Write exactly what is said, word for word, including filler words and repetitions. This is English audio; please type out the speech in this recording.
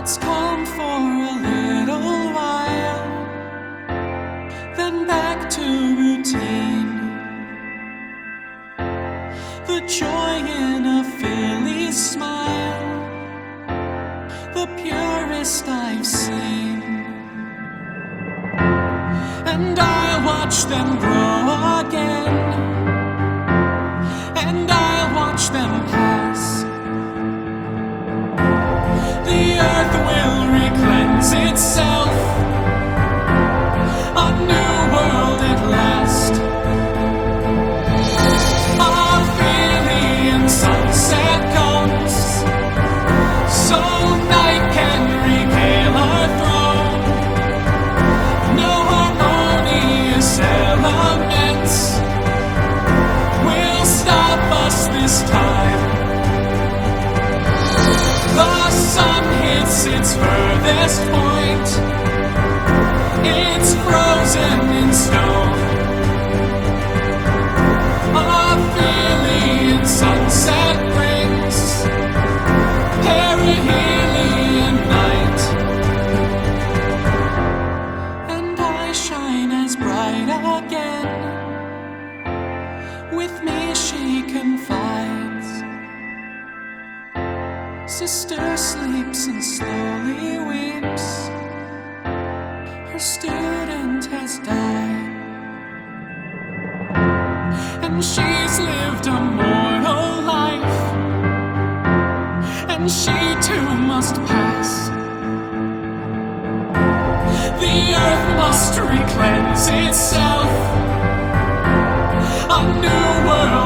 It's calm for a little while, then back to routine. The joy in a filly's smile, the purest I've seen. And I'll watch them grow again, and I'll watch them pass. The earth will re-cleanse itself, a new world at last. Our Philly sunset comes, so night can regale our throne. No harmonious elements will stop us this time. The sun hits its furthest point, it's frozen in stone. A Philly sunset brings perihelion night, and I shine as bright again. With me she confides. Sister sleeps and slowly weeps. Her student has died, and she's lived a mortal life, and she too must pass. The earth must re-cleanse itself, a new world